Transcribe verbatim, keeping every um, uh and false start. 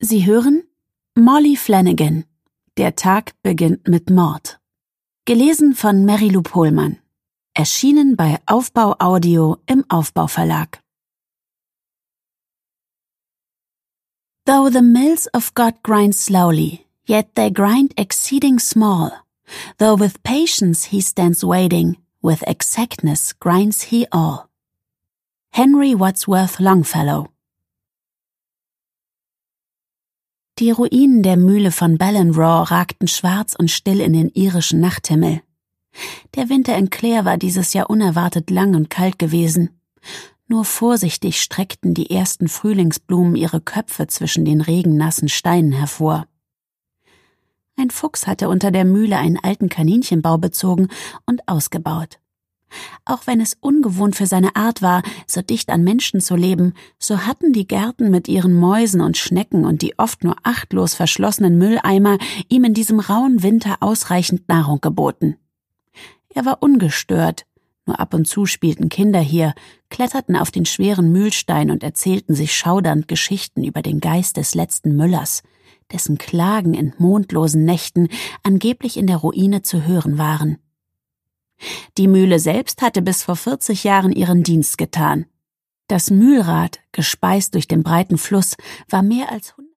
Sie hören Molly Flanagan. Der Tag beginnt mit Mord. Gelesen von Mary-Lou Pohlmann. Erschienen bei Aufbau Audio im Aufbau Verlag. Though the mills of God grind slowly, yet they grind exceeding small. Though with patience he stands waiting, with exactness grinds he all. Henry Wadsworth Longfellow. Die Ruinen der Mühle von Ballinroar ragten schwarz und still in den irischen Nachthimmel. Der Winter in Clare war dieses Jahr unerwartet lang und kalt gewesen. Nur vorsichtig streckten die ersten Frühlingsblumen ihre Köpfe zwischen den regennassen Steinen hervor. Ein Fuchs hatte unter der Mühle einen alten Kaninchenbau bezogen und ausgebaut. Auch wenn es ungewohnt für seine Art war, so dicht an Menschen zu leben, so hatten die Gärten mit ihren Mäusen und Schnecken und die oft nur achtlos verschlossenen Mülleimer ihm in diesem rauen Winter ausreichend Nahrung geboten. Er war ungestört, nur ab und zu spielten Kinder hier, kletterten auf den schweren Mühlstein und erzählten sich schaudernd Geschichten über den Geist des letzten Müllers, dessen Klagen in mondlosen Nächten angeblich in der Ruine zu hören waren. Die Mühle selbst hatte bis vor vierzig Jahren ihren Dienst getan. Das Mühlrad, gespeist durch den breiten Fluss, war mehr als